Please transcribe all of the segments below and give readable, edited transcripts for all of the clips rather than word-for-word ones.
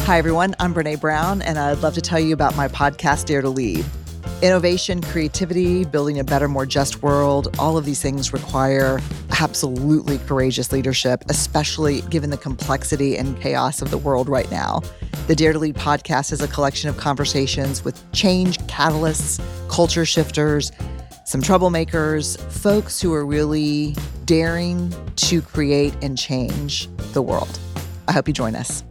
Hi, everyone. I'm Brene Brown, and I'd love to tell you about my podcast, Dare to Lead. Innovation, creativity, building a better, more just world, all of these things require absolutely courageous leadership, especially given the complexity and chaos of the world right now. The Dare to Lead podcast is a collection of conversations with change catalysts, culture shifters, some troublemakers, folks who are really daring to create and change the world. I hope you join us.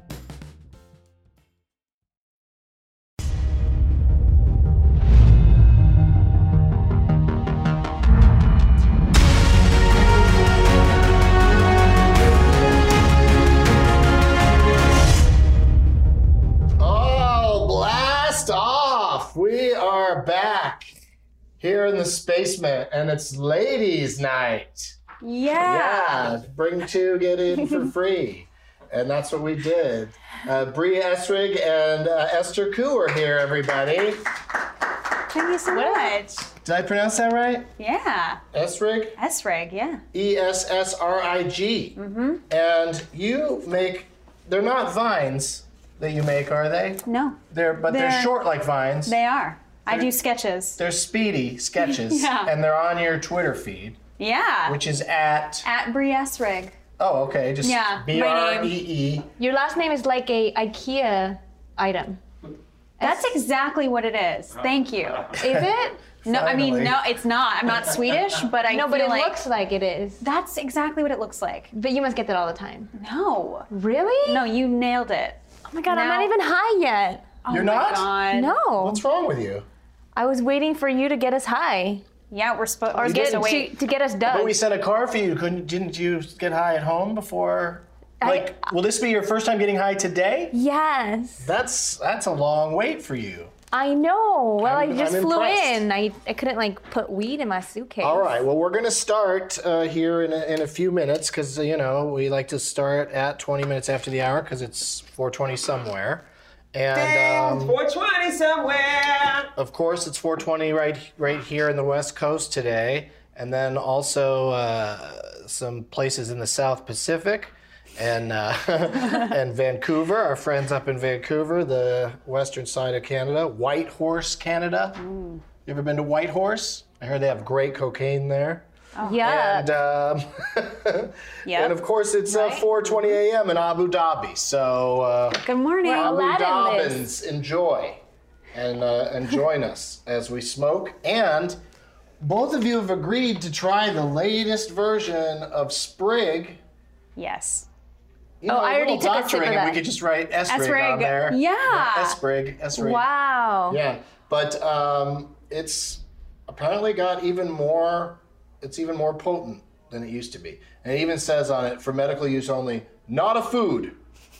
We are back here in the Spacement, and it's ladies' night. Yeah. Bring two, get in for free. And that's what we did. Bree Essrig and Esther Koo are here, everybody. Thank you so much. Did I pronounce that right? Yeah. Essrig? Essrig, yeah. E-S-S-R-I-G. Mm-hmm. And you make, they're not vines that you make, are they? No. They're short like vines. They are. I do sketches. They're speedy sketches. Yeah. And they're on your Twitter feed. Yeah. Which is at Bree Essrig. Oh, okay. Just B-R-E-E. Your last name is like a IKEA item. That's exactly what it is. Thank you. Is it? No, I mean, no, it's not. I'm not Swedish, but I No, but feel it like looks like it is. that's exactly what it looks like. But you must get that all the time. No. Really? No, you nailed it. Oh my God, I'm Now- not even high yet. You're Oh my not? God. No. What's wrong with you? I was waiting for you to get us high. Yeah, we're supposed Or to to get us done. But we set a car for you. Didn't you get high at home before? Will this be your first time getting high today? Yes. That's a long wait for you. I know. Well, I just I'm flew impressed. in. I couldn't put weed in my suitcase. All right. Well, we're going to start here in a few minutes because, we like to start at 20 minutes after the hour because it's 4:20 somewhere. And 420 somewhere. Of course, it's 4:20 right here in the West Coast today. And then also some places in the South Pacific. And and Vancouver, our friends up in Vancouver, the western side of Canada, Whitehorse, Canada. You ever been to Whitehorse? I heard they have great cocaine there. Yeah. And Yep. and of course it's 4:20 a.m. in Abu Dhabi. So Good morning. Where Abu Aladdin lives. Dhabians, enjoy and join us as we smoke. And both of you have agreed to try the latest version of Sprig. Yes. I already took a sip of and that. we could just write Esprig on Esprig. there. Yeah. Esprig. Wow. Yeah, but it's apparently got even more. It's even more potent than it used to be, and it even says on it for medical use only, not a food.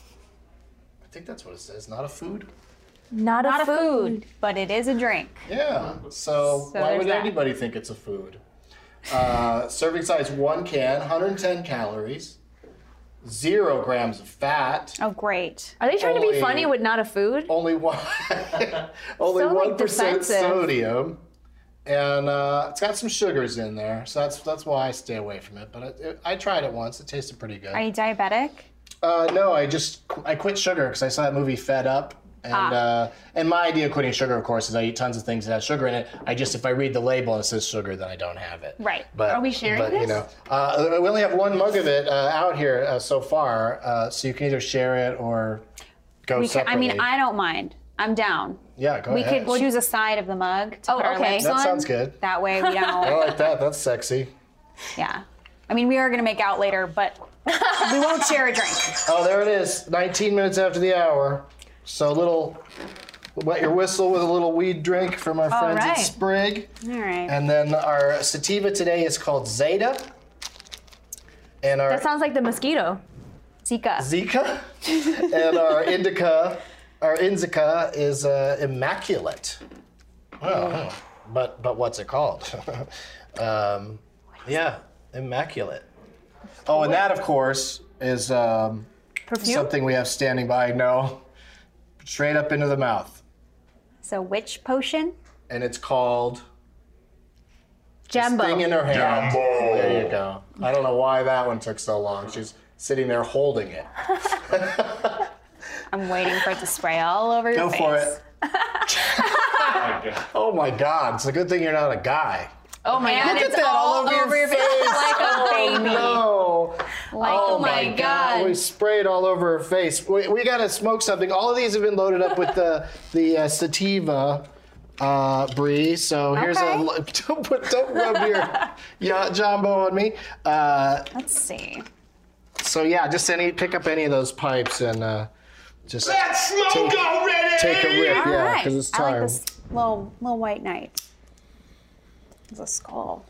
I think that's what it says. Not a food. Not a food. But it is a drink. Yeah. So why there's would that. anybody think it's a food? Serving size 1 can, 110 calories, 0 grams of fat. Oh, great. Are they trying to Only- be funny with not a food? Only one, only So, 1% defensive. sodium, and it's got some sugars in there. So that's why I stay away from it. But I tried it once. It tasted pretty good. Are you diabetic? No, I quit sugar because I saw that movie Fed Up. And my idea of quitting sugar, of course, is I eat tons of things that have sugar in it. If I read the label and it says sugar, then I don't have it. Right. But, Are we sharing but, this? we only have one mug of it out here so far, so you can either share it or go separately. I don't mind. I'm down. Yeah, go We ahead. could choose a side of the mug to put our okay. lips That on. sounds good. That way we I don't. like that. That's sexy. Yeah. I mean, we are going to make out later, but we won't share a drink. Oh, there it is. 19 minutes after the hour. So wet your whistle with a little weed drink from our friends right. at Sprig. All right. And then our sativa today is called Zeta. And our That sounds like the mosquito. Zika. Zika. And our Indica is Immaculate. Well, but what's it called? Yeah, Immaculate. Oh, and that, of course, is Perfume? something we have standing by. No, straight up into the mouth. So which potion? And it's called Jambo. Thing in her hand. There you go. I don't know why that one took so long. She's sitting there holding it. I'm waiting for it to spray all over your Go face. for it. Oh my God! It's a good thing you're not a guy. Oh my God! Look at It's that all over your face like a baby. No. Like, Oh my God. We sprayed all over her face. We gotta smoke something. All of these have been loaded up with the sativa, Brie. So here's don't rub your jumbo on me. Let's see. So yeah, just pick up any of those pipes and just Let's smoke already! take a rip. All Yeah, right. because it's I time. like this little white knight. It's a skull.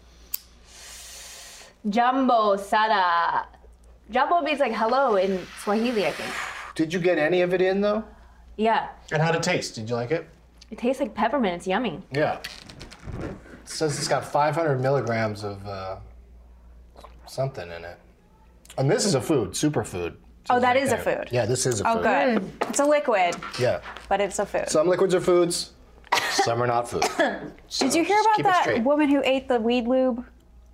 Jumbo Sada. Jumbo means like hello in Swahili, I think. Did you get any of it in though? Yeah. And how'd it taste? Did you like it? It tastes like peppermint. It's yummy. Yeah. It says it's got 500 milligrams of something in it. And this is a food, superfood. Oh, that is a food. Yeah, this is a Oh, food. good. It's a liquid, Yeah. but it's a food. Some liquids are foods, some are not food. Did you hear just about keep it that straight. woman who ate the weed lube?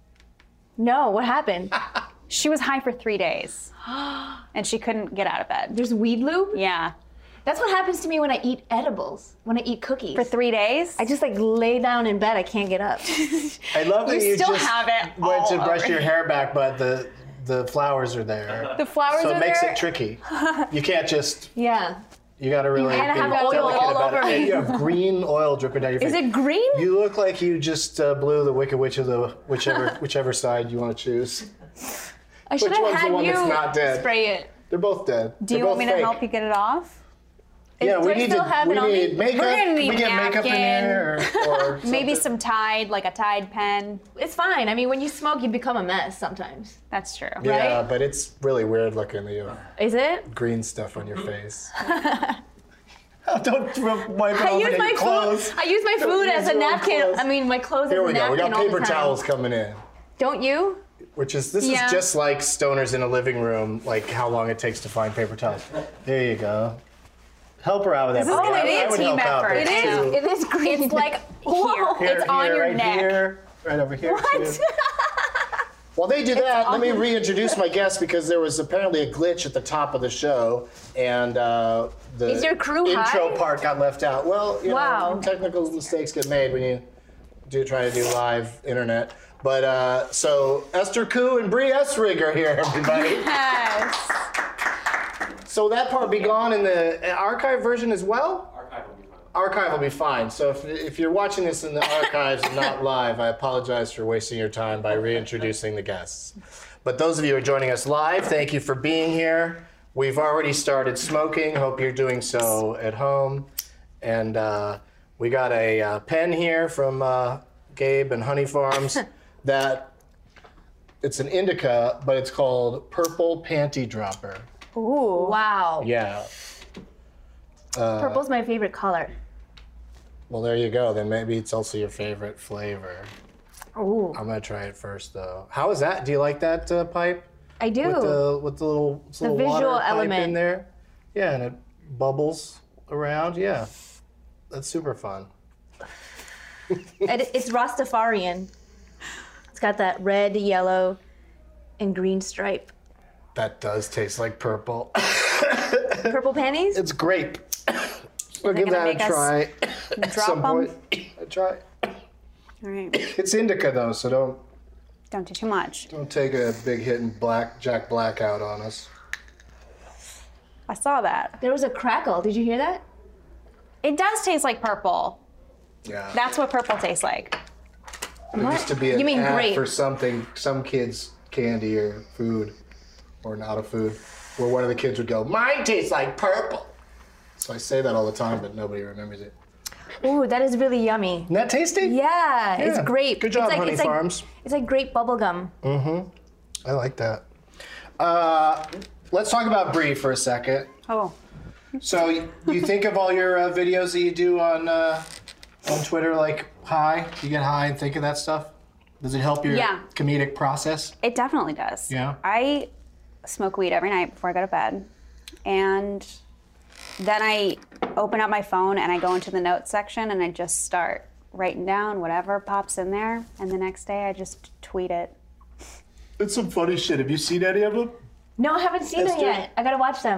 No, what happened? She was high for 3 days, and she couldn't get out of bed. There's weed lube? Yeah, That's what happens to me when I eat edibles, when I eat cookies. for 3 days. I just like lay down in bed. I can't get up. I love that You you still just have it went to all brush over your hair back, but the flowers are there. The flowers So are it makes there. it tricky. You can't just, Yeah. you gotta really gotta be have oil delicate all about over it. And me. you have green oil dripping down your face. Is it green? You look like you just blew the Wicked Witch of the whichever side you want to choose. I should Which have one's the had one you that's not dead? spray it. They're both dead. Do you want me to help you get it off? Yeah, Do we I need still to. have We it on me? need makeup. We're gonna need we get makeup in here, or Maybe something. some Tide, like a Tide pen. It's fine. I mean, when you smoke, you become a mess sometimes. That's true. Yeah, right? but it's really weird looking the Is it? green stuff on your face. Don't wipe it I off use with my your clothes. food. I use my Don't food use as a your own napkin. clothes. I mean, my clothes Here as we a go. napkin We got all paper the time. towels coming in. Don't you? This Yeah. is just like stoners in a living room, like how long it takes to find paper towels. There you go. Help her out with that. This is Brie. gonna be I a would team help out, effort. but It it's is. too- It is green. It's like here. Here, It's on here, your right neck. Here, right over here. What? too. While they do that, let me reintroduce my guest because there was apparently a glitch at the top of the show, and the Is your crew intro high? part got left out. Well, you Wow. know, technical mistakes get made when you try to do live internet. But so Esther Koo and Brie Essrig are here, everybody. Yes. So that part will be gone in the archive version as well? Archive will be fine. So if you're watching this in the archives and not live, I apologize for wasting your time by reintroducing the guests. But those of you who are joining us live, thank you for being here. We've already started smoking. Hope you're doing so at home. And we got a pen here from Gabe and Honey Farms that it's an indica, but it's called Purple Panty Dropper. Ooh. Wow. Yeah. Purple's my favorite color. Well, there you go. Then maybe it's also your favorite flavor. Ooh. I'm gonna try it first, though. How is that? Do you like that pipe I do. with the little water visual pipe element. in there? Yeah, and it bubbles around. Yeah, that's super fun. And it's Rastafarian. It's got that red, yellow, and green stripe. That does taste like purple. Purple panties? It's grape. We'll give gonna that a make us try at drop some 'em? point. A try. All right. It's indica though, so Don't do too much. don't take a big hit and Jack Black out on us. I saw that. There was a crackle. Did you hear that? It does taste like purple. Yeah. That's what purple tastes like. There used to be an You mean ad grape? for something, some kids' candy or food, or not a food, where one of the kids would go, "Mine tastes like purple." So I say that all the time, but nobody remembers it. Ooh, that is really yummy. Isn't that tasty? Yeah, it's Yeah. grape. Good job, it's like, Honey it's like, Farms. It's like grape bubble gum. I like that. Let's talk about Brie for a second. Oh. So you think of all your videos that you do on Twitter, like high? You get high and think of that stuff? Does it help your Yeah. comedic process? It definitely does. Yeah. I smoke weed every night before I go to bed. And then I open up my phone and I go into the notes section and I just start writing down whatever pops in there. And the next day I just tweet it. It's some funny shit. Have you seen any of them? No, I haven't seen Esther? them yet. I gotta watch them.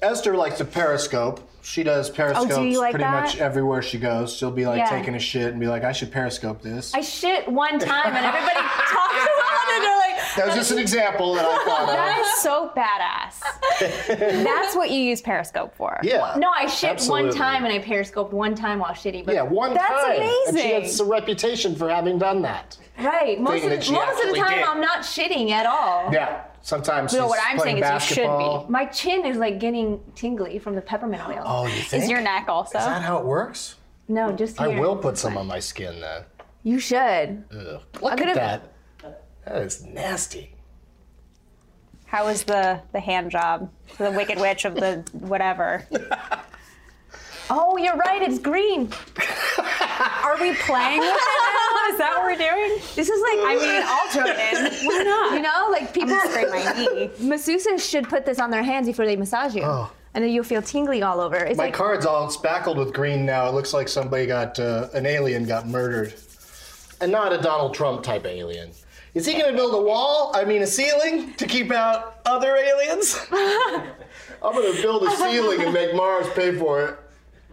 Esther likes to Periscope. She does Periscopes you like pretty that? much everywhere she goes. She'll be like Yeah. taking a shit and be like, I should Periscope this. I shit one time and everybody talks about it. They're like, That was just an example that I thought That of. is so badass. That's what you use Periscope for. Yeah. no, I shit absolutely. one time and I periscoped one time while shitting. But Yeah, one That's time. And she amazing. has a reputation for having done that. right. Most Thinking of that she the actually time, did. I'm not shitting at all. Yeah. Sometimes No, she's what I'm playing saying is you should be. basketball. My chin is like getting tingly from the peppermint oil. Oh, you think? Is your neck also? Is that how it works? No, just I here. will put some on my skin then. You should. Ugh. Look at could've- that. That is nasty. How was the hand job? The Wicked Witch of the whatever. Oh, you're right. It's green. Are we playing with it now? Is that what we're doing? This is like, I mean, I'll join in. Why not? you know, like people Scrape my knee. masseuses should put this on their hands before they massage you. Oh. And then you'll feel tingling all over. It's My like, card's all spackled with green now. It looks like somebody got, an alien got murdered. And not a Donald Trump type alien. Is he gonna build a wall? I mean, a ceiling to keep out other aliens? I'm gonna build a ceiling and make Mars pay for it.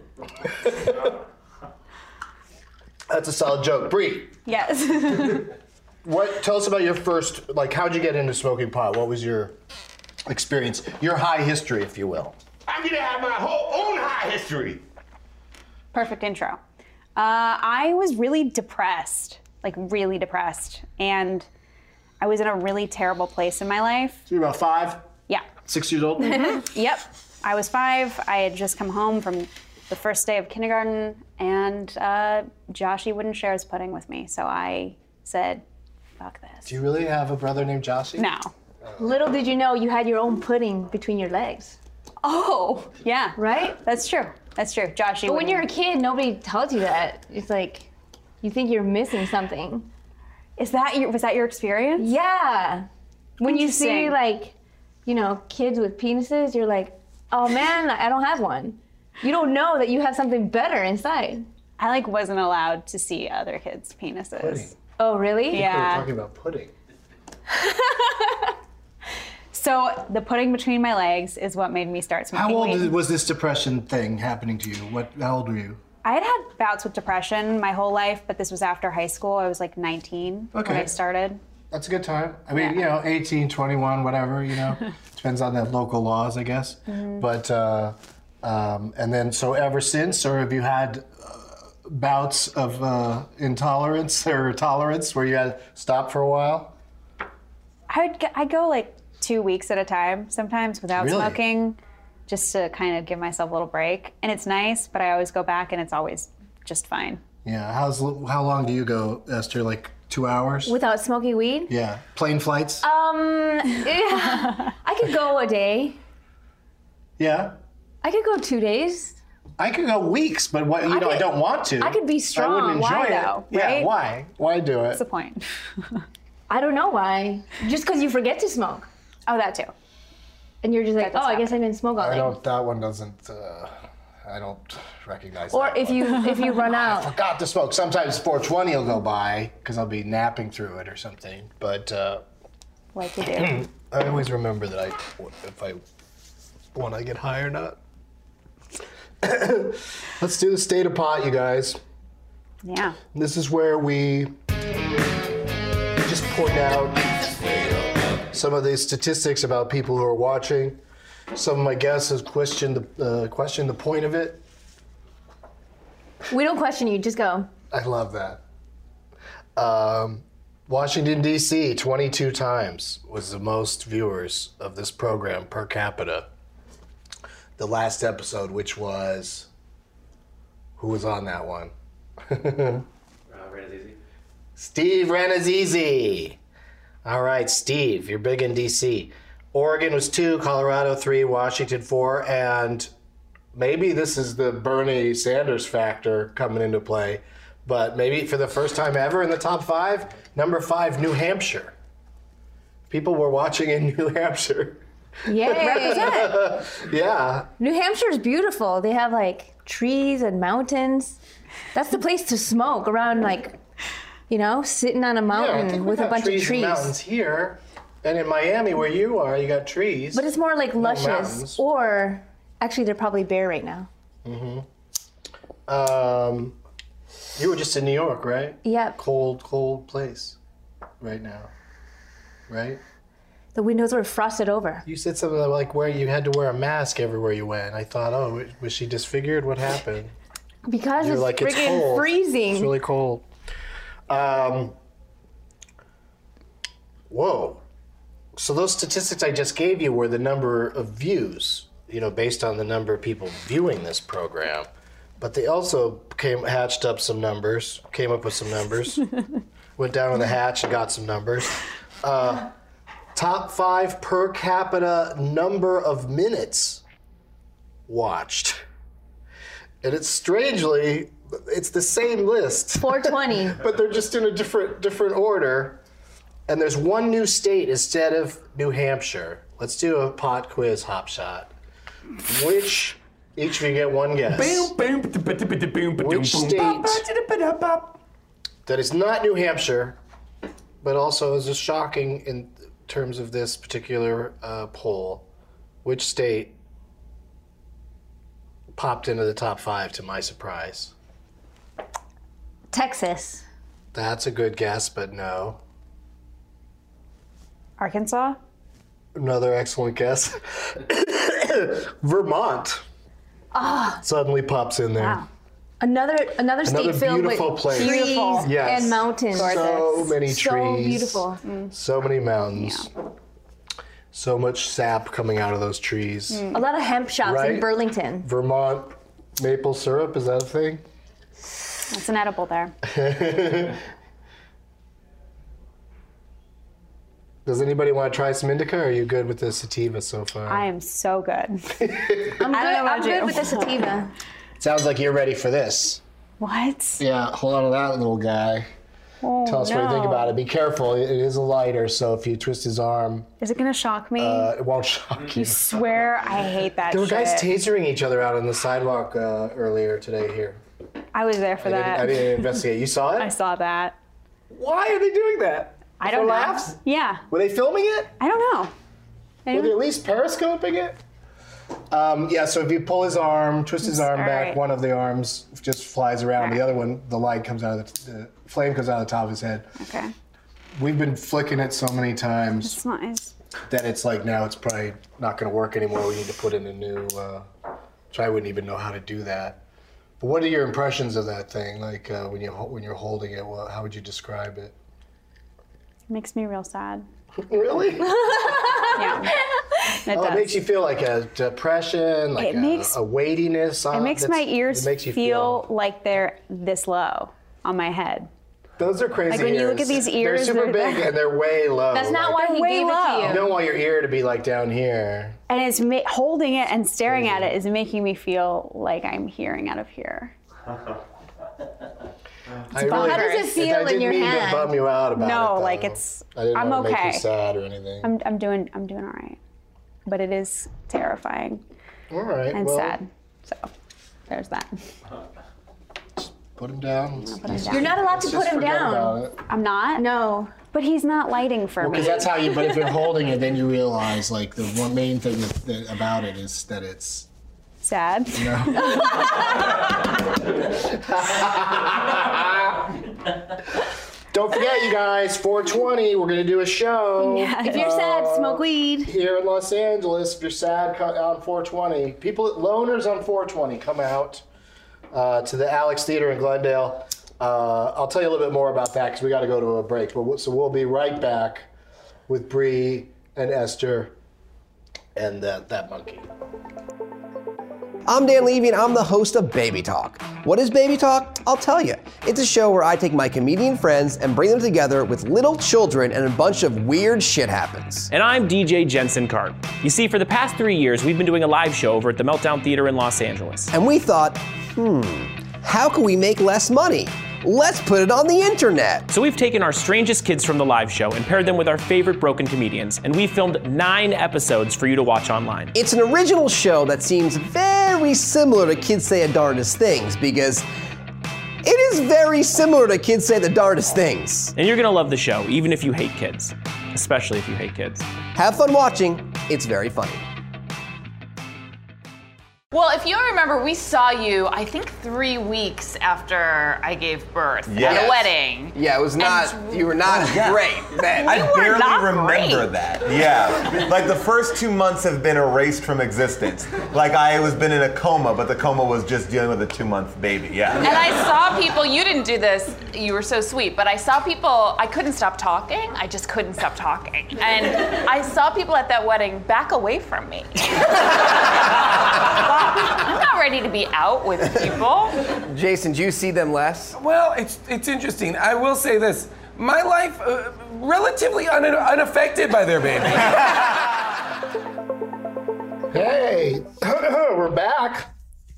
That's a solid joke. Bree, Yes. tell us about your first, like, how'd you get into smoking pot? What was your experience? Your high history, if you will. I'm gonna have my whole own high history. Perfect intro. I was really depressed, like really depressed. And I was in a really terrible place in my life. So you're about 5, Yeah. 6 years old? Yep. I was 5. I had just come home from the first day of kindergarten, and Joshy wouldn't share his pudding with me. So I said, fuck this. Do you really have a brother named Joshy? No. little did you know you had your own pudding between your legs, Oh, yeah. right? That's true. That's true. Joshy But when wouldn't- you're a kid, nobody tells you that. It's like, you think you're missing something. was that your experience? Yeah. When you see, Interesting. like, you know, kids with penises, you're like, oh man, I don't have one. You don't know that you have something better inside. I like wasn't allowed to see other kids' penises. Pudding. Oh, really? Yeah. We're talking about pudding. So the pudding between my legs is what made me start smoking How old weed. was this depression thing happening to you? How old were you? I had had bouts with depression my whole life, but this was after high school. I was like 19 Okay. when I started. That's a good time. I mean, Yeah. you know, 18, 21, whatever, you know. Depends on the local laws, I guess. But, and then, so ever since, or have you had bouts of intolerance or tolerance where you had to stop for a while? I'd go like 2 weeks at a time, sometimes without Really? smoking, just to kind of give myself a little break. And it's nice, but I always go back and it's always just fine. Yeah. How long do you go, Esther? Like 2 hours? Without smoking weed? Yeah. Plane flights? Yeah. I could go a day. Yeah. I could go 2 days. I could go weeks, but what, you know, I could- don't want to. I could be strong. I wouldn't enjoy Why, it. though, Yeah, right? why? Why do it? What's the point? I don't know why. Just because you forget to smoke. Oh, that too. And you're just like, does oh, I guess I didn't smoke all I day. don't. That one doesn't. I don't recognize. Or that if one. you run out. Forgot to smoke. Sometimes 420 will go by because I'll be napping through it or something. But Like you do. I always remember that when I get high or not. Let's do the state of pot, you guys. Yeah. This is where we just point out some of the statistics about people who are watching. Some of my guests have questioned the point of it. We don't question you, just go. I love that. Washington, D.C., 22 times was the most viewers of this program per capita. The last episode, which was... Who was on that one? Ranazizi. Steve Ranazizi. All right, Steve, you're big in D.C. Oregon was 2, Colorado 3, Washington 4, and maybe this is the Bernie Sanders factor coming into play, but maybe for the first time ever in the top 5, number 5, New Hampshire. People were watching in New Hampshire. Yay. Represent. Yeah. New Hampshire's beautiful. They have like trees and mountains. That's the place to smoke around, like, you know, sitting on a Yeah, I mountain think with we a got bunch trees of and trees. mountains here. And in Miami, where you are, you got trees. But it's more like luscious. mountains. Or Actually, they're probably bare right now. You were just in New York, right? Yep. Cold place right now, right? The windows were frosted over. You said something like where you had to wear a mask everywhere you went. I thought, oh, was she disfigured? What happened? Because You're it's like, it's freaking cold. freezing. It's really cold. Whoa. So those statistics I just gave you were the number of views, based on the number of people viewing this program. But they also hatched up some numbers, came up with some numbers, went down in the hatch and got some numbers. Top 5 per capita number of minutes watched. And it's strangely, it's the same list. 420. But they're just in a different order. And there's one new state instead of New Hampshire. Let's do a pot quiz, Hop Shot. Which, each of you get one guess. Which state that is not New Hampshire, but also is shocking in terms of this particular poll, which state popped into the top 5 to my surprise? Texas. That's a good guess, but no. Arkansas? Another excellent guess. Vermont. Suddenly pops in there. Wow. Another state filled with beautiful place. trees Yes. and mountains. So many trees. So beautiful. So many mountains. Yeah. So much sap coming out of those trees. A lot of hemp shops Right? in Burlington. Vermont maple syrup, is that a thing? That's an edible there. Does anybody want to try some indica, or are you good with the sativa so far? I am so good. I'm good with the sativa. Sounds like you're ready for this. What? Yeah, hold on to that little guy. Oh, Tell us what you think about it. Be careful, it is a lighter, so if you twist his arm, Is it gonna shock me? it won't shock you. You swear I hate that There were shit. guys tasering each other out on the sidewalk earlier today here. I was there for I that. didn't investigate. You saw it? I saw that. Why are they doing that? I don't For know. laughs? Yeah. Were they filming it? I don't know. Were they at least periscoping it? Yeah, so if you pull his arm, twist his arm All back, right. one of the arms just flies around. All The right. other one, the light comes out of the flame comes out of the top of his head. Okay. We've been flicking it so many times It's nice. that it's like now it's probably not going to work anymore. We need to put in a new. So I wouldn't even know how to do that. But what are your impressions of that thing? Like when you're holding it, how would you describe it? It makes me real sad. Really? Yeah. It Oh, does. it makes you feel like a depression, like It makes- a weightiness. It makes my ears it makes you feel like they're this low on my head. Those are crazy. Like when you look at these ears, they're super they're big and they're way low. That's not why he way gave it low. to You you. don't want your ear to be like down here. And it's holding it and staring at it is making me feel like I'm hearing out of here. I really, How does it feel I in didn't your mean hand? to bum you out about it. No, though. like it's. I didn't I'm want to okay. make you sad or anything. I'm doing all right, but it is terrifying All right. and well, sad. So there's that. Put him down. Put him down. You're not allowed to Just put him forget down. about it. I'm not. No. But he's not lighting for me. Because that's how you. But if you're holding it, then you realize like the one main thing about it is that it's. Sad. Don't forget, you guys. 420. We're gonna do a show. If you're sad, smoke weed. Here in Los Angeles, if you're sad, come out on 420. Loners on 420, come out to the Alex Theater in Glendale. I'll tell you a little bit more about that because we got to go to a break. So we'll be right back with Bree and Esther and that monkey. I'm Dan Levy and I'm the host of Baby Talk. What is Baby Talk? I'll tell you. It's a show where I take my comedian friends and bring them together with little children and a bunch of weird shit happens. And I'm DJ Jensen Karp. You see, for the past 3 years, we've been doing a live show over at the Meltdown Theater in Los Angeles. And we thought, how can we make less money? Let's put it on the internet. So we've taken our strangest kids from the live show and paired them with our favorite broken comedians, and we've filmed 9 episodes for you to watch online. It's an original show that seems very similar to Kids Say the Darndest Things because it is very similar to Kids Say the Darndest Things. And you're gonna love the show, even if you hate kids. Especially if you hate kids. Have fun watching. It's very funny. Well, if you remember, we saw you, I think 3 weeks after I gave birth at a wedding. Yeah, it was not, you were not great then. I barely not remember great. that. Yeah. Like the first 2 months have been erased from existence. Like I was been in a coma, but the coma was just dealing with a 2-month baby. Yeah. And I saw people, you didn't do this, you were so sweet, but I saw people, I couldn't stop talking. I just couldn't stop talking. And I saw people at that wedding back away from me. I'm not ready to be out with people. Jason, do you see them less? Well, it's interesting. I will say this. My life, relatively unaffected by their baby. Hey, we're back.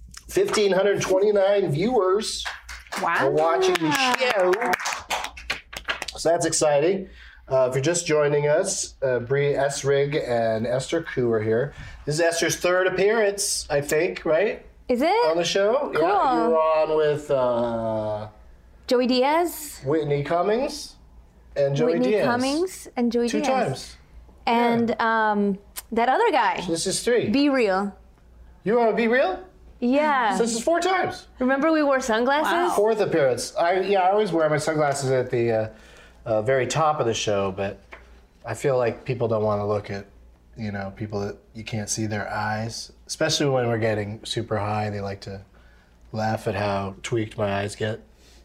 1,529 viewers are watching the show. So that's exciting. If you're just joining us, Bree Essrig and Esther Koo are here. This is Esther's third appearance, I think, right? Is it? On the show? Cool. Yeah, you were on with Joey Diaz. Whitney Cummings and Joey Whitney Diaz. Cummings and Joey Two Diaz. times. And that other guy. This is 3. Be Real. You want to be real? Yeah. So this is 4 times. Remember we wore sunglasses? Fourth appearance. I always wear my sunglasses at the very top of the show, but I feel like people don't want to look at, people that you can't see their eyes, especially when we're getting super high. They like to laugh at how tweaked my eyes get.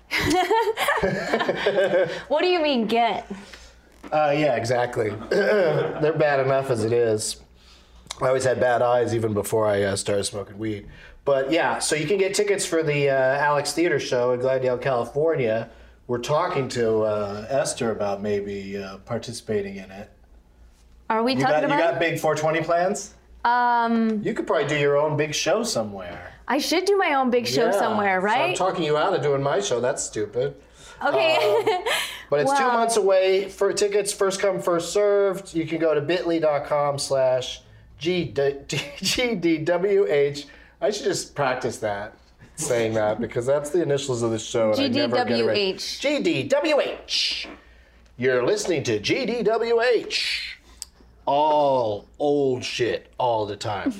What do you mean get? Yeah, exactly. They're bad enough as it is. I always had bad eyes even before I started smoking weed. But yeah, so you can get tickets for the Alex Theater show in Glendale, California. We're talking to Esther about maybe participating in it. Are we talking about You got big 420 plans? You could probably do your own big show somewhere. I should do my own big show somewhere, right? So I'm talking you out of doing my show. That's stupid. Okay. But it's 2 months away. For tickets, first come, first served. You can go to bit.ly/GDWH. I should just practice that, saying that, because that's the initials of the show. And I never get it right. GDWH. You're listening to GDWH. All old shit all the time.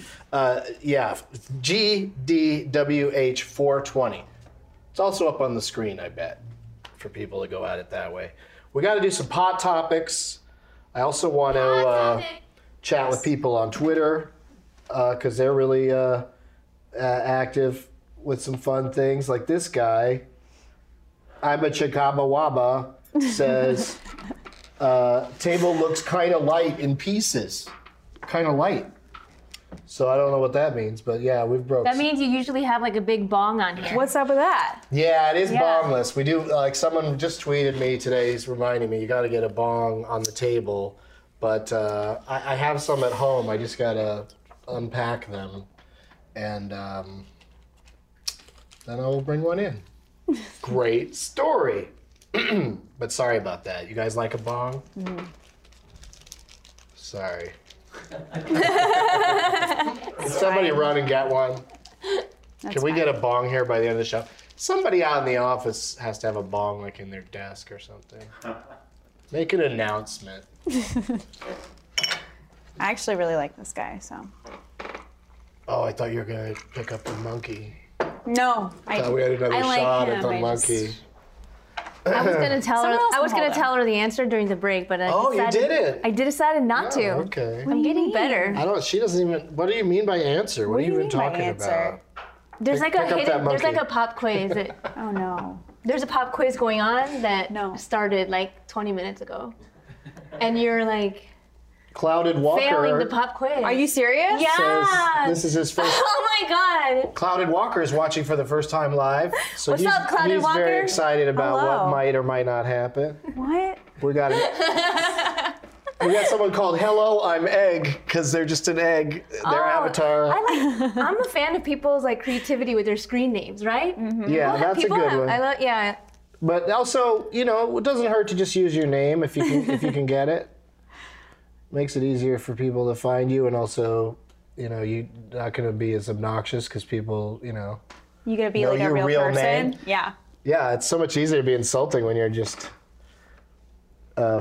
GDWH 420. It's also up on the screen, I bet, for people to go at it that way. We got to do some pot topics. I also want to chat with people on Twitter because they're really active with some fun things. Like this guy, I'm a Chikabawaba, says, table looks kind of light in pieces. Kind of light. So I don't know what that means, but yeah, we've broke. That means you usually have like a big bong on here. What's up with that? Yeah, it is bongless. We do, like someone just tweeted me today, he's reminding me, you got to get a bong on the table. But I have some at home. I just got to unpack them. And then I'll bring one in. Great story. But sorry about that. You guys like a bong? Mm-hmm. Sorry. Can somebody run and get one? Can we get a bong here by the end of the show? Somebody out in the office has to have a bong like in their desk or something. Make an announcement. I actually really like this guy, so. Oh, I thought you were going to pick up the monkey. No. I thought we had another shot at the monkey. I was gonna tell her. I was gonna tell her the answer during the break, but I decided, I decided not to. Okay. I'm getting better. She doesn't even. What do you mean by answer? What are you even talking about? There's like a hidden. There's like a pop quiz. Oh no. There's a pop quiz going on that started like 20 minutes ago, and you're like. Clouded Walker. Failing the pop quiz. Are you serious? Yeah. This is his first. Oh my God. Clouded Walker is watching for the first time live. So What's up, Clouded Walker? He's very excited about what might or might not happen. What? We got it. We got someone called Hello, I'm Egg, because they're just an egg. Their avatar. I'm a fan of people's like creativity with their screen names, right? Mm-hmm. Yeah, that's a good one. I love. Yeah. But also, it doesn't hurt to just use your name if you can get it. Makes it easier for people to find you, and also, you're not going to be as obnoxious because people, You got to be like a real person. Name. Yeah. Yeah, it's so much easier to be insulting when you're just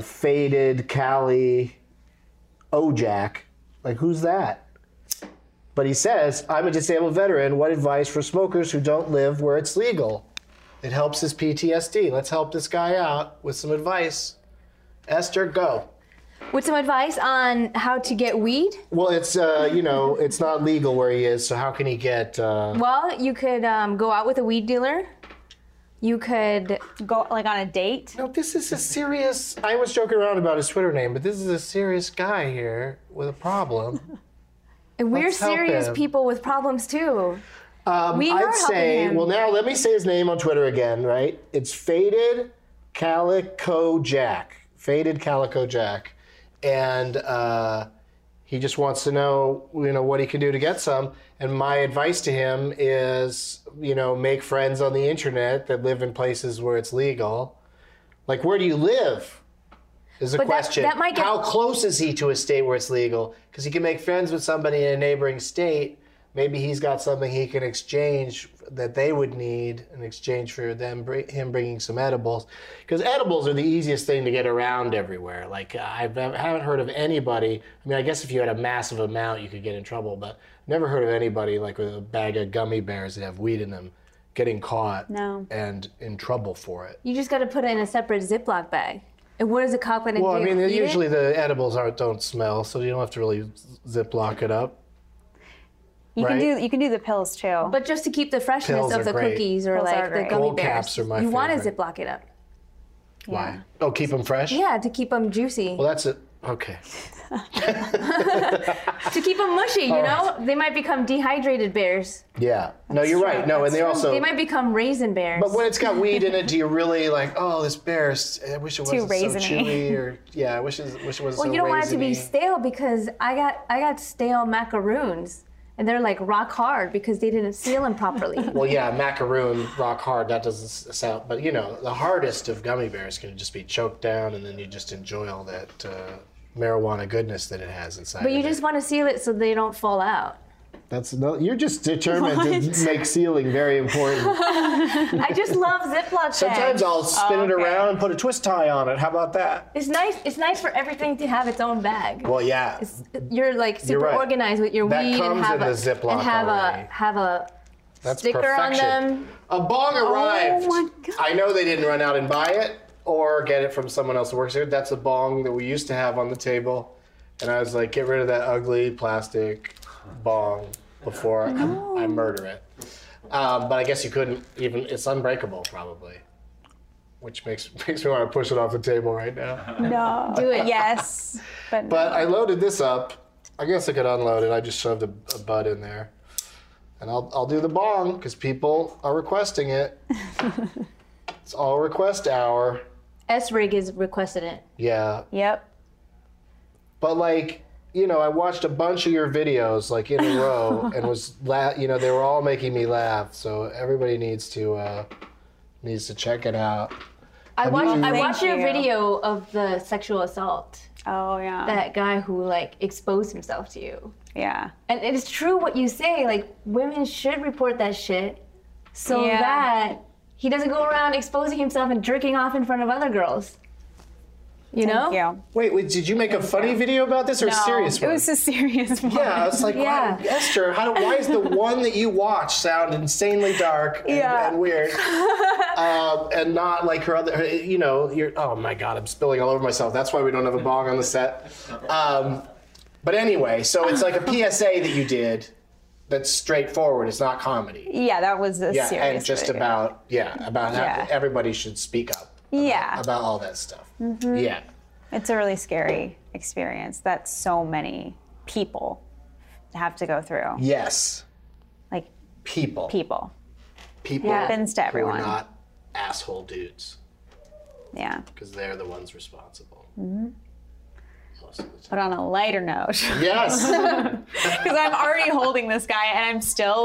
faded Callie Ojak. Like, who's that? But he says, I'm a disabled veteran. What advice for smokers who don't live where it's legal? It helps his PTSD. Let's help this guy out with some advice. Esther, go. With some advice on how to get weed? Well, it's, it's not legal where he is, so how can he get... Well, you could go out with a weed dealer. You could go like on a date. No, this is a serious... I was joking around about his Twitter name, but this is a serious guy here with a problem. And we're Let's help serious him. people with problems too. I'd say, well, now let me say his name on Twitter again, right? It's Faded Calico Jack. Faded Calico Jack. And he just wants to know, what he can do to get some. And my advice to him is, make friends on the internet that live in places where it's legal. Like, where do you live? Is the question. That might get... How close is he to a state where it's legal? Because he can make friends with somebody in a neighboring state. Maybe he's got something he can exchange that they would need in exchange for him bringing some edibles. Because edibles are the easiest thing to get around everywhere. Like, I haven't heard of anybody. I mean, I guess if you had a massive amount, you could get in trouble. But never heard of anybody like with a bag of gummy bears that have weed in them getting caught and in trouble for it. You just got to put it in a separate Ziploc bag. And what is a cop going to do? Well, I mean, Eat usually it? the edibles don't smell, so you don't have to really Ziploc it up. You can do the pills too. But just to keep the freshness Pills of are the great. cookies or Pills are like the great. gummy Gold bears. caps are my you want to favorite. Ziploc it up. Why? Oh, keep them fresh? Yeah, to keep them juicy. Well, that's it. Okay. To keep them mushy, you know? They might become dehydrated bears. Yeah. No, you're right. No, and they also... They might become raisin bears. But when it's got weed in it, do you really like, oh, this bear, I wish it wasn't so raisiny. chewy, or, yeah, I wish it wasn't so raisiny. Well, you don't want it to be stale because I got stale macaroons. And they're like rock hard because they didn't seal them properly. Well, yeah, macaroon, rock hard, that doesn't sound... But, the hardest of gummy bears can just be choked down, and then you just enjoy all that marijuana goodness that it has inside But you of it. just want to seal it so they don't fall out. You're just determined to make sealing very important. I just love Ziploc bags. Sometimes I'll spin it around and put a twist tie on it. How about that? It's nice. It's nice for everything to have its own bag. Well, yeah. You're like super right. organized with your That weed comes and have in the Ziploc and have already. a That's sticker perfection. on them. A bong arrived. Oh my God. I know they didn't run out and buy it or get it from someone else who works here. That's a bong that we used to have on the table. And I was like, get rid of that ugly plastic bong before I murder it. But I guess you couldn't even, it's unbreakable probably. Which makes me want to push it off the table right now. No. Do it. Yes. But I loaded this up. I guess I could unload it. I just shoved a bud in there. And I'll do the bong because people are requesting it. It's all request hour. S-Rig is requested it. Yeah. Yep. But I watched a bunch of your videos in a row and was they were all making me laugh. So everybody needs to check it out. I watched your you. video of the sexual assault. Oh yeah. That guy who exposed himself to you. Yeah. And it is true what you say. Women should report that shit so Yeah. that he doesn't go around exposing himself and jerking off in front of other girls. You know? Thank you. Wait, did you make a funny video about this or a serious one? It was a serious one. Yeah, I was like, Yeah. wow, Esther, why is the one that you watch sound insanely dark and weird, and not like her other? Oh my God, I'm spilling all over myself. That's why we don't have a bong on the set. But anyway, so it's like a PSA that you did. That's straightforward. It's not comedy. Yeah, that was a serious and just video. about how everybody should speak up. About all that stuff. Mm-hmm. Yeah. It's a really scary experience that so many people have to go through. Yes. Like People. people. People It happens to who everyone. are not asshole dudes. Yeah. Because they're the ones responsible. Mm-hmm. Most of the time. But on a lighter note, Yes. because I'm already holding this guy and I'm still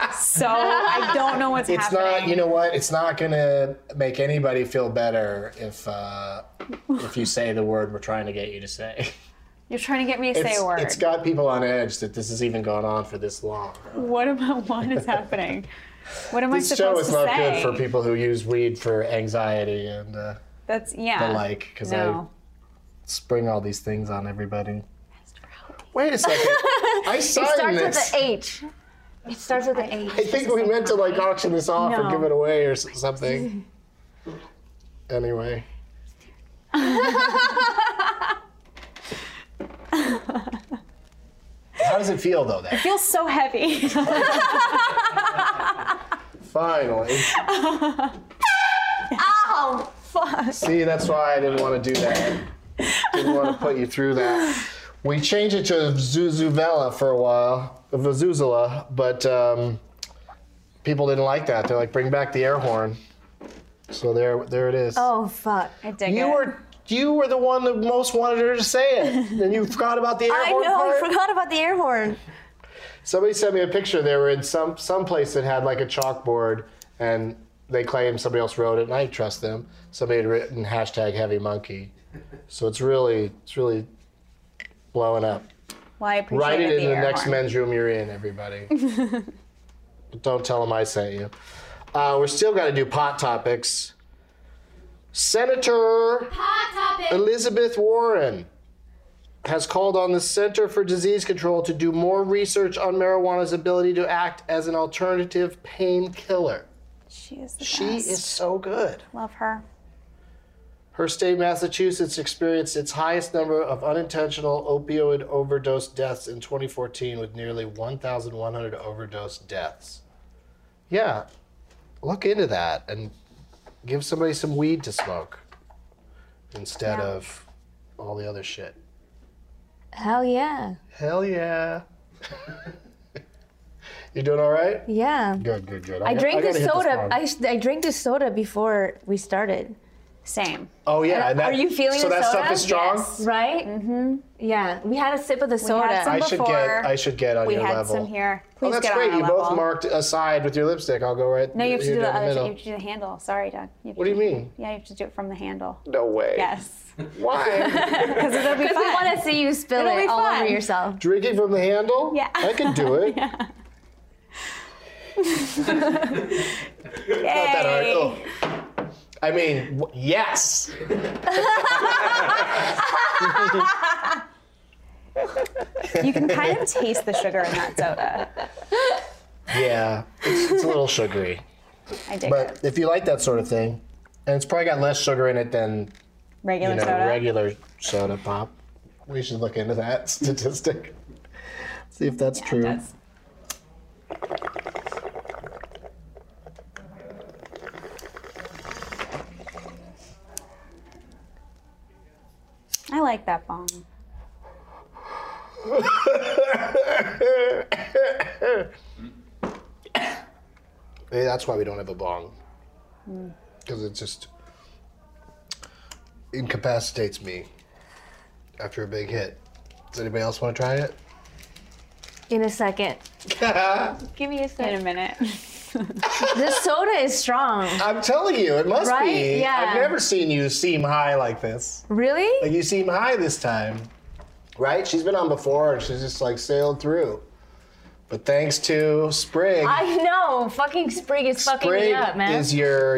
I don't know what's It's happening. not, you know what? It's not going to make anybody feel better if you say the word we're trying to get you to say. You're trying to get me to say a word. It's got people on edge that this is even going on for this long. What is happening? What am I This show supposed is to not say? good for people who use weed for anxiety and That's the like, because I spring all these things on everybody. Wait a second. I It signed starts this. with an H. It starts with an H. I think we meant to like auction this off or No. give it away or something. Anyway. How does it feel though? Then? It feels so heavy. Finally. Ow! Fuck. See, that's why I didn't want to do that. Didn't want to put you through that. We changed it to Zuzuvela for a while, Vazuzela, but people didn't like that. They're like, bring back the air horn. So there it is. Oh, fuck. I dig You it. were the one that most wanted her to say it, and you forgot about the air I horn know, part. I forgot about the air horn. Somebody sent me a picture. They were in some place that had like a chalkboard, and they claimed somebody else wrote it, and I trust them. Somebody had written #HeavyMonkey, so it's really blowing up. Well, I appreciate Write it in the air next horn. men's room you're in, everybody. Don't tell them I sent you. We're still got to do pot topics. Senator Elizabeth Warren has called on the Center for Disease Control to do more research on marijuana's ability to act as an alternative painkiller. She is the She best. is so good. Love her. Her state, Massachusetts, experienced its highest number of unintentional opioid overdose deaths in 2014 with nearly 1,100 overdose deaths. Yeah, look into that and give somebody some weed to smoke instead of all the other shit. Hell yeah. Hell yeah. You doing all right? Yeah. Good. I drank gotta the hit this soda. bong. I drank the soda before we started. Same. Oh yeah, and that, Are you feeling so the that soda? stuff is strong? Yes. Right? Mm-hmm. Yeah. We had a sip of the soda. had some before. I should get on We your had level. some here. Oh, Please that's get great. on You our both level. marked a side with your lipstick. I'll go right. No, you have to here do the down other. middle. You have to do the handle. Sorry, Doug. What do you mean? Yeah, you have to do it from the handle. No way. Yes. Why? Because it'll be Because we fun. want to see you spill It'll it be all fun. over yourself. Drinking from the handle? Yeah. I can do it. Yeah. Not that hard. Oh. I mean, yes. You can kind of taste the sugar in that soda. Yeah, it's a little sugary. I dig But it. if you like that sort of thing, and it's probably got less sugar in it than Regular soda. regular soda pop. We should look into that statistic. See if that's true. It does. I like that bong. Maybe that's why we don't have a bong. Because it just incapacitates me after a big hit. Does anybody else want to try it? In a second. Give me a In second. a minute. This soda is strong. I'm telling you, it must Right? be. Yeah. I've never seen you seem high like this. Really? Like you seem high this time. Right? She's been on before and she's just like sailed through. But thanks to Sprig. I know. Fucking Sprig is fucking me up, man. is your,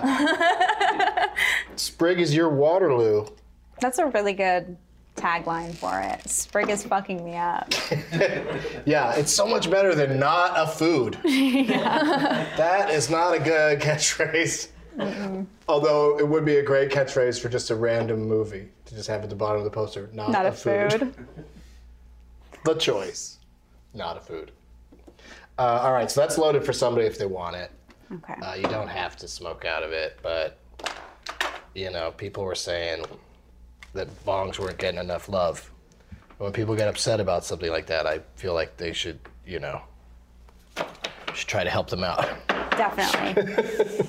Sprig is your Waterloo. That's a really good tagline for it. Sprig is fucking me up. Yeah, it's so much better than not a food. That is not a good catchphrase. Although it would be a great catchphrase for just a random movie to just have at the bottom of the poster, not a food. The choice, not a food. All right, so that's loaded for somebody if they want it. Okay. You don't have to smoke out of it, but people were saying that bongs weren't getting enough love. When people get upset about something like that, I feel like they should, should try to help them out. Definitely.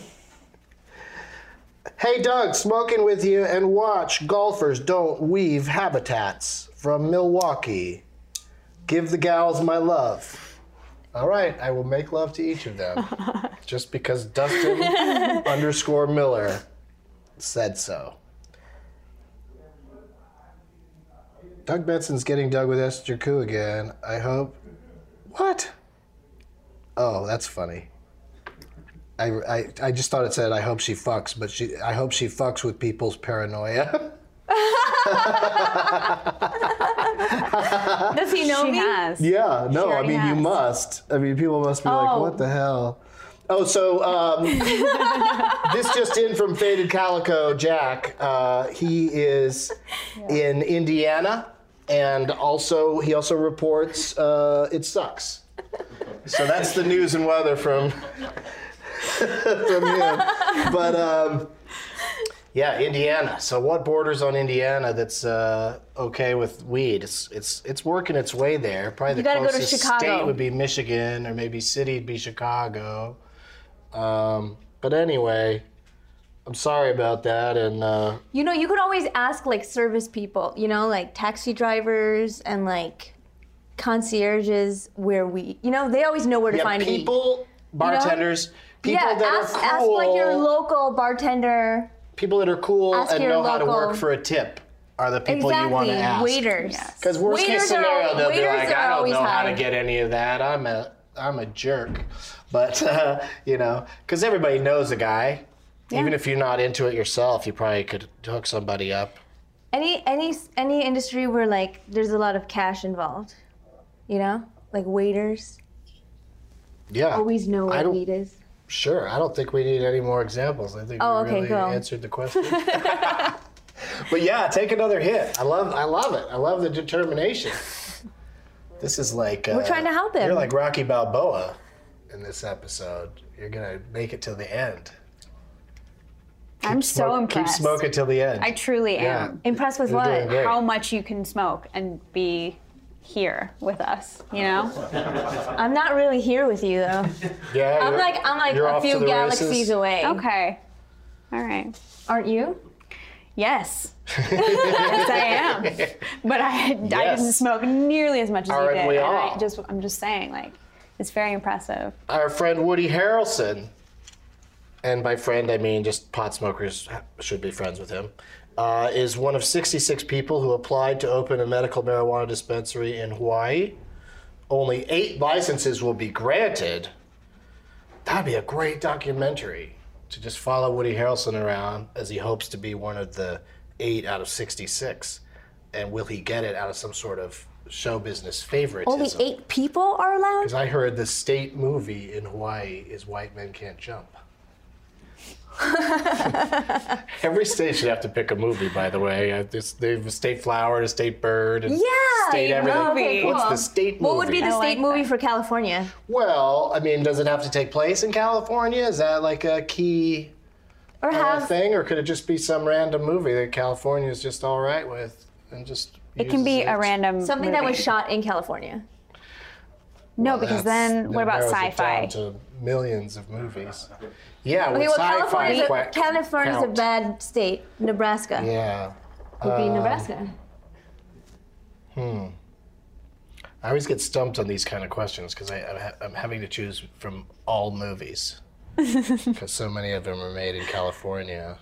Hey, Doug, smoking with you and watch Golfers Don't Weave Habitats from Milwaukee. Give the gals my love. All right, I will make love to each of them. Just because Dustin _Miller said so. Doug Benson's getting Doug with Esther Koo again. I hope. What? Oh, that's funny. I just thought it said I hope she fucks, but I hope she fucks with people's paranoia. Does he know She me? has. Yeah, no, She I already mean, you has. must. I mean, people must be like, Oh. what the hell? Oh, so this just in from Faded Calico Jack. He is in Indiana, and he also reports it sucks. So that's the news and weather from him. But yeah, Indiana. So what borders on Indiana that's okay with weed? It's working its way there. Probably the gotta go to closest Chicago. state would be Michigan, or maybe city would be Chicago. But anyway, I'm sorry about that. And You know, you could always ask like service people, you know, like taxi drivers and like concierges where they always know where to yeah, find weed. people, bartenders, people Yeah, that ask, are cool. ask like your local bartender. People that are cool Ask and your know how to local- work for a tip are the people you want Exactly, to ask. waiters. Because worst case Waiters are- scenario, they'll be waiters like, are I don't always know how to high." get any of that. I'm a jerk. But because everybody knows a guy. Even if you're not into it yourself, you probably could hook somebody up. Any industry where like there's a lot of cash involved, you know, like waiters Yeah. always know I where don't- weed is. Sure. I don't think we need any more examples. I think Oh, we okay, really go. answered the question. But yeah, take another hit. I love it. I love the determination. This is like We're trying to help him. You're like Rocky Balboa in this episode. You're gonna make it till the end. I'm so impressed. Keep smoking till the end. I truly Yeah. am. Impressed with You're doing what? great. How much you can smoke and be here with us, you know? I'm not really here with you though. Yeah. I'm like you're a off few to the galaxies races. away. Okay. All right. Aren't you? Yes. Yes, I am. But I didn't smoke nearly as much as you Aren't did. we And all? I'm just saying, like, it's very impressive. Our friend Woody Harrelson, and by friend I mean just pot smokers should be friends with him, is one of 66 people who applied to open a medical marijuana dispensary in Hawaii. Only 8 licenses will be granted. That'd be a great documentary to just follow Woody Harrelson around as he hopes to be one of the 8 out of 66. And will he get it out of some sort of show business favoritism? Only 8 people are allowed? Because I heard the state movie in Hawaii is White Men Can't Jump. Every state should have to pick a movie, by the way. They have a state flower, a state bird, and state everything. Okay, cool. What's the state movie? What would be the I state like movie that. for California? Well, I mean, does it have to take place in California? Is that like a key Or have thing? Or could it just be some random movie that California is just all right with and just It can be uses a it? random something that was movie. shot in California? No, Well, because that's- then what that about narrows it sci-fi? down to millions of movies. Yeah, Okay, with well, sci-fi California's a count. bad state. Nebraska Yeah. would be Nebraska. I always get stumped on these kind of questions because I'm having to choose from all movies because so many of them are made in California.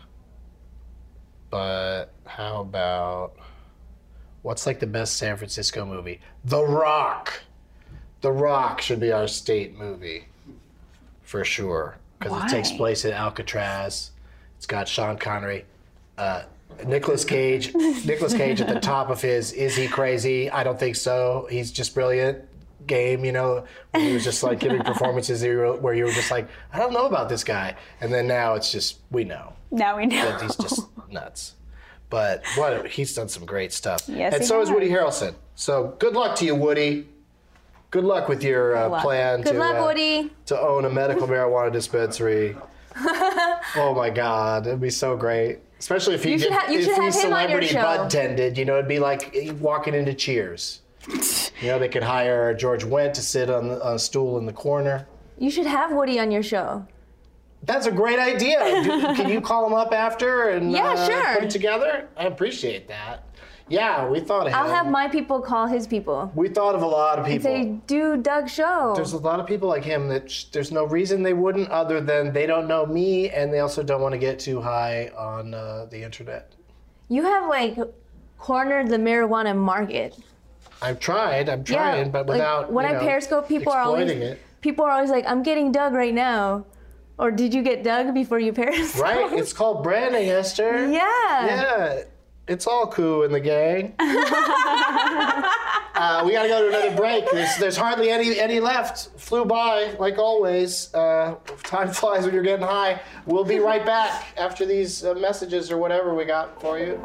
But how about what's like the best San Francisco movie? The Rock. The Rock should be our state movie for sure because it takes Why? place in Alcatraz. It's got Sean Connery. Nicolas Cage at the top of his Is He Crazy? I don't think so. He's just brilliant game, you know, when he was just like giving performances where you were just like, I don't know about this guy. And then now it's just, we know Now we know. that he's just nuts. But he's done some great stuff. Yes, and he so is has. Woody Harrelson. So good luck to you, Woody. Good luck with your luck. plan Good luck, Woody. to own a medical marijuana dispensary. Oh my God, it'd be so great. Especially if You should have he's him on your celebrity show. bud tended, you know, it'd be like walking into Cheers. You know, they could hire George Wendt to sit on a stool in the corner. You should have Woody on your show. That's a great idea. Can you call him up after and Yeah, sure. put it together? I appreciate that. Yeah, we thought of him. I'll have my people call his people. We thought of a lot of people. Say, do Doug's show. There's a lot of people like him that there's no reason they wouldn't other than they don't know me and they also don't want to get too high on the internet. You have like cornered the marijuana market. I'm trying, but without when I Periscope, people are always like, I'm getting Doug right now. Or did you get Doug before you Periscope? Right? It's called branding, Esther. Yeah. Yeah. It's all cool in the gang. We gotta go to another break. There's hardly any left. Flew by, like always. Time flies when you're getting high. We'll be right back after these messages or whatever we got for you.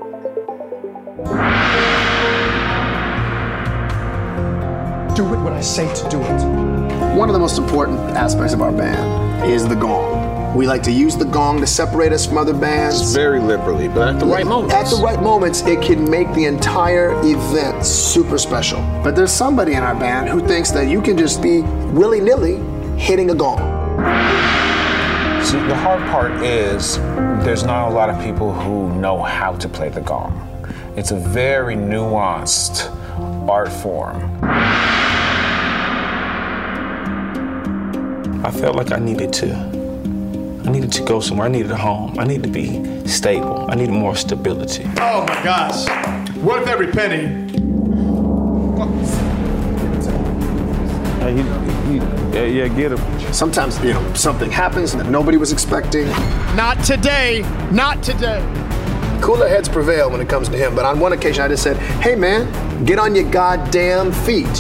Do it when I say to do it. One of the most important aspects of our band is the gong. We like to use the gong to separate us from other bands. Very liberally, but at the right moments. At the right moments, it can make the entire event super special. But there's somebody in our band who thinks that you can just be willy-nilly hitting a gong. See, the hard part is there's not a lot of people who know how to play the gong. It's a very nuanced art form. I felt like I needed to go somewhere. I needed a home. I needed to be stable. I needed more stability. Oh my gosh. Worth every penny. Yeah, get him. Sometimes, something happens that nobody was expecting. Not today. Not today. Cooler heads prevail when it comes to him, but on one occasion I just said, hey man, get on your goddamn feet.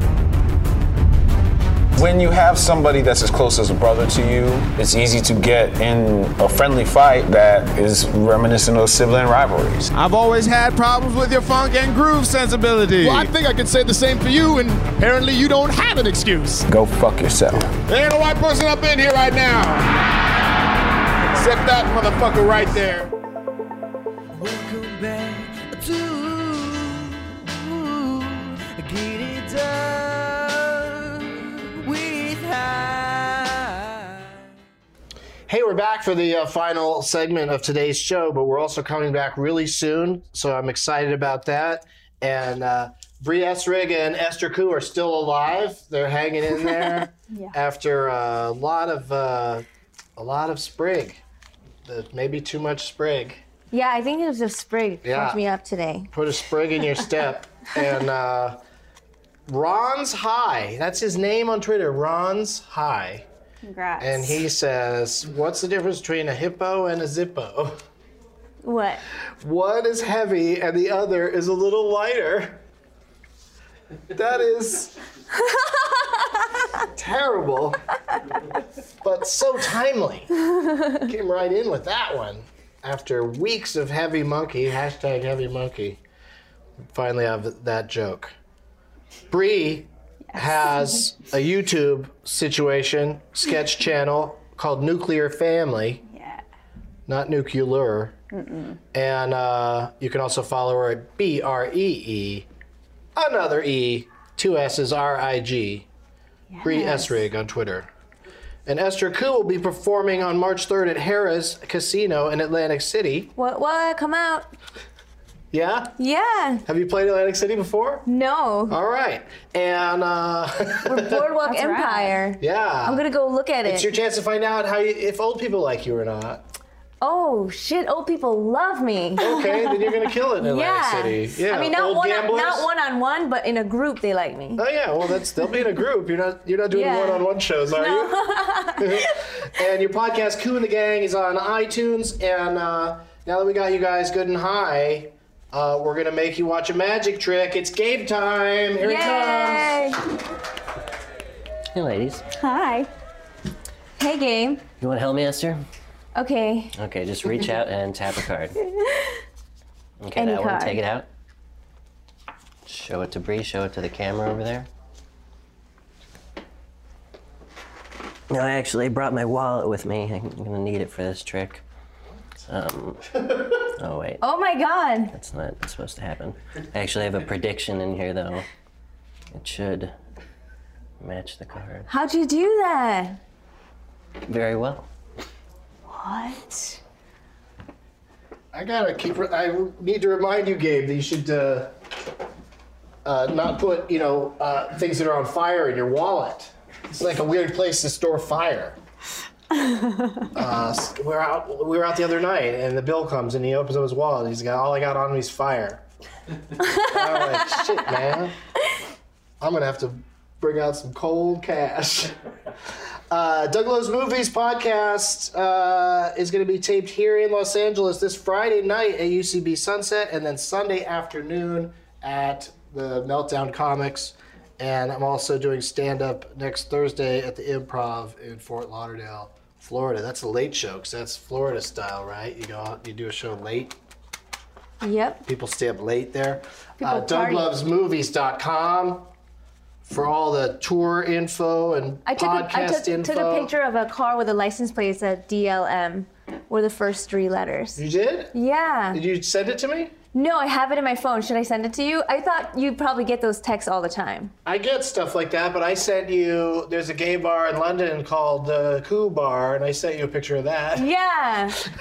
When you have somebody that's as close as a brother to you, it's easy to get in a friendly fight that is reminiscent of sibling rivalries. I've always had problems with your funk and groove sensibility. Well, I think I can say the same for you, and apparently you don't have an excuse. Go fuck yourself. There ain't a white person up in here right now. Except that motherfucker right there. Welcome back to Get It Done with High. Hey, we're back for the final segment of today's show, but we're also coming back really soon, so I'm excited about that. And Bree Essrig and Esther Koo are still alive. They're hanging in there after a lot of sprig. Maybe too much sprig. Yeah, I think it was a sprig Yeah. fucked me up today. Put a sprig in your step. And Ron's High. That's his name on Twitter, Ron's High. Congrats. And he says, what's the difference between a hippo and a zippo? What? One is heavy and the other is a little lighter. That is terrible, but so timely. Came right in with that one. After weeks of heavy monkey, hashtag heavy monkey, finally have that joke. Bree has a YouTube situation, sketch channel called Nuclear Family. Yeah. Not nuclear. Mm-mm. And you can also follow her at BREE, another E, two S's, RIG, Bree Essrig on Twitter. And Esther Koo will be performing on March 3rd at Harrah's Casino in Atlantic City. What? Come out. Yeah? Yeah. Have you played Atlantic City before? No. All right. And We're Boardwalk That's Empire. yeah. I'm gonna go look at It's it. your chance to find out if old people like you or not. Oh shit! Old people love me. Okay, then you're gonna kill it in Atlantic City. Yeah. I mean, not old gamblers? not one-on-one, but in a group they like me. Oh yeah, well they'll be in a group. You're not doing Yeah. one-on-one shows, are you? And your podcast, Koo and the Gang, is on iTunes. And now that we got you guys good and high, we're gonna make you watch a magic trick. It's game time. Here it comes. Hey, ladies. Hi. Hey, Gabe. You want to help me, Esther? Okay. Okay, just reach out and tap a card. Okay, Any that one, card. take it out. Show it to Bree, show it to the camera over there. No, I actually brought my wallet with me. I'm gonna need it for this trick. Oh, wait. Oh my God. That's not supposed to happen. I actually have a prediction in here, though. It should match the card. How'd you do that? Very well. What? I need to remind you, Gabe, that you should not put things that are on fire in your wallet. It's like a weird place to store fire. We were out the other night, and the bill comes, and he opens up his wallet. And he's got all I got on me is fire. I'm like, shit, man. I'm gonna have to bring out some cold cash. Doug Loves Movies podcast is going to be taped here in Los Angeles this Friday night at UCB Sunset, and then Sunday afternoon at the Meltdown Comics. And I'm also doing stand-up next Thursday at the Improv in Fort Lauderdale, Florida. That's a late show, because that's Florida style, right? You go out, you do a show late. Yep. People stay up late there. People party. DougLovesMovies.com for all the tour info and podcast info. took a picture of a car with a license plate that said DLM, were the first 3 letters. You did? Yeah. Did you send it to me? No, I have it in my phone. Should I send it to you? I thought you'd probably get those texts all the time. I get stuff like that, but I sent you, there's a gay bar in London called the Coo Bar, and I sent you a picture of that. Yeah. So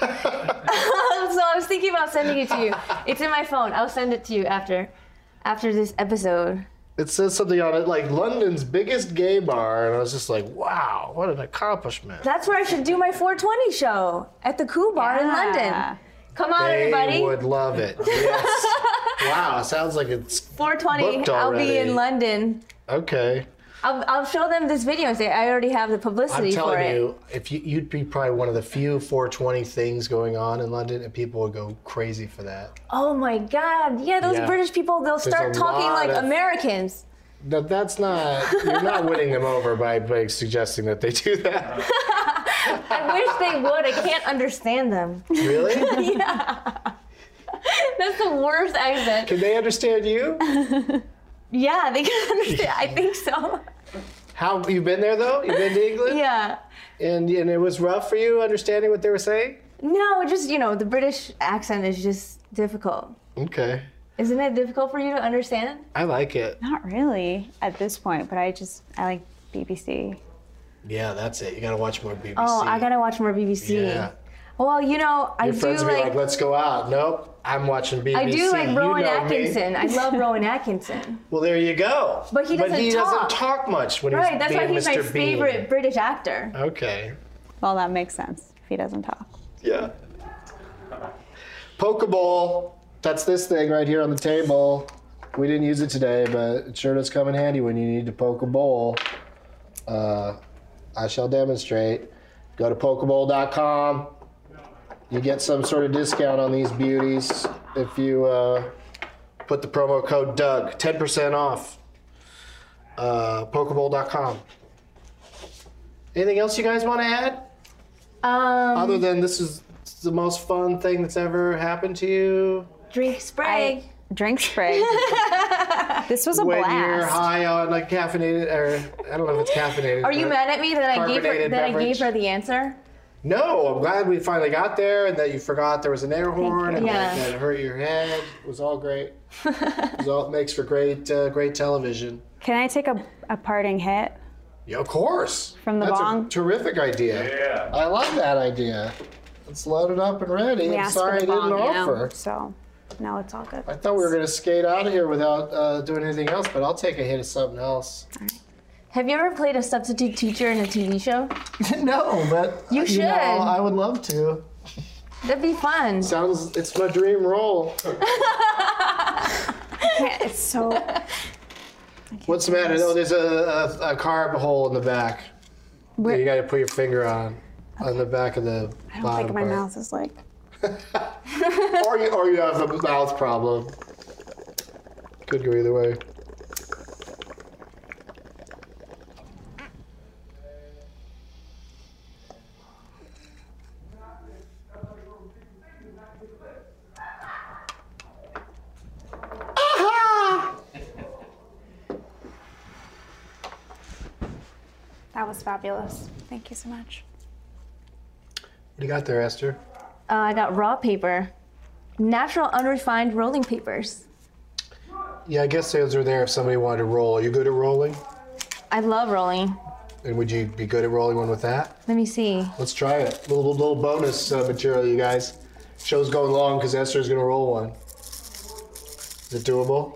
I was thinking about sending it to you. It's in my phone. I'll send it to you after this episode. It says something on it like London's biggest gay bar, and I was just like, wow, what an accomplishment. That's where I should do my 420 show, at the Coo Bar in London. Come on, everybody. They would love it. Yes. Wow, sounds like it's 420. booked I'll be already. in London. Okay. I'll show them this video and say I already have the publicity for it. I'm telling you, if you'd be probably one of the few 420 things going on in London, and people would go crazy for that. Oh my God! Yeah, those British people, they'll start talking like Americans. No, that's not. You're not winning them over by suggesting that they do that. I wish they would. I can't understand them. Really? Yeah. That's the worst accent. Can they understand you? Yeah, they can understand. I think so. How you've been there though? You've been to England? Yeah. And it was rough for you understanding what they were saying? No, just the British accent is just difficult. Okay. Isn't it difficult for you to understand? I like it. Not really at this point, but I like BBC. Yeah, that's it. You gotta watch more BBC. Oh, I gotta watch more BBC. Yeah. Well, I Your do friends will be like, let's go out. Nope, I'm watching BBC. I do like Rowan Atkinson. Me. I love Rowan Atkinson. Well, there you go. But he doesn't talk much when right, he's that's being why he's Mr. my Bean. favorite British actor. Okay. Well, that makes sense if he doesn't talk. Yeah. Pokeball. That's this thing right here on the table. We didn't use it today, but it sure does come in handy when you need to poke a bowl. I shall demonstrate. Go to pokeball.com. You get some sort of discount on these beauties if you put the promo code Doug. 10% off. Pokeball.com. Anything else you guys want to add? Other than this is the most fun thing that's ever happened to you? Drink Sprague. Drink Sprague. This was a when blast. You're high on like caffeinated, or I don't know if it's caffeinated. Are you mad at me that I gave her the answer? No, I'm glad we finally got there and that you forgot there was an air horn and Yeah. that it hurt your head. It was all great. It makes for great television. Can I take a parting hit? Yeah, of course. From the That's bong? a terrific idea. Yeah. I love that idea. Let's load it up and ready. We I'm asked sorry for the I didn't bong, offer. So, no, it's all good. I thought we were going to skate out of here without doing anything else, but I'll take a hit of something else. Have you ever played a substitute teacher in a TV show? No, but You should. I would love to. That'd be fun. It's my dream role. It's so. What's the matter? Oh, there's a carb hole in the back. You got to put your finger on the back of the I don't bottom think my part. mouth is like. or you have a mouth problem. Could go either way. That was fabulous. Thank you so much. What do you got there, Esther? I got raw paper. Natural unrefined rolling papers. Yeah, I guess those are there if somebody wanted to roll. Are you good at rolling? I love rolling. And would you be good at rolling one with that? Let me see. Let's try it. Little bonus material, you guys. Show's going long because Esther's going to roll one. Is it doable?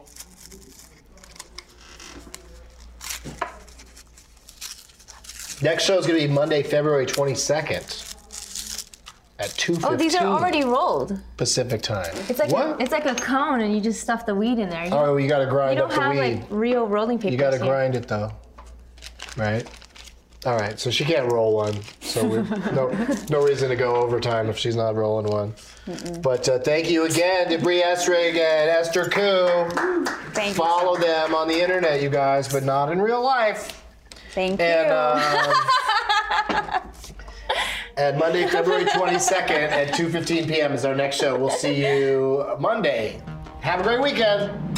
Next show is going to be Monday, February 22nd at 2:15. Oh, these are already rolled. Pacific time. It's like it's like a cone, and you just stuff the weed in there. Oh, you got to grind You up don't the have weed. like real rolling papers. You got to here. grind it though, right? All right, so she can't roll one. So no reason to go overtime if she's not rolling one. But thank you again to Brie Essrig and Esther Koo. Thank Follow them on the internet, you guys, but not in real life. Thank you. And Monday, February 22nd at 2:15 p.m. is our next show. We'll see you Monday. Have a great weekend.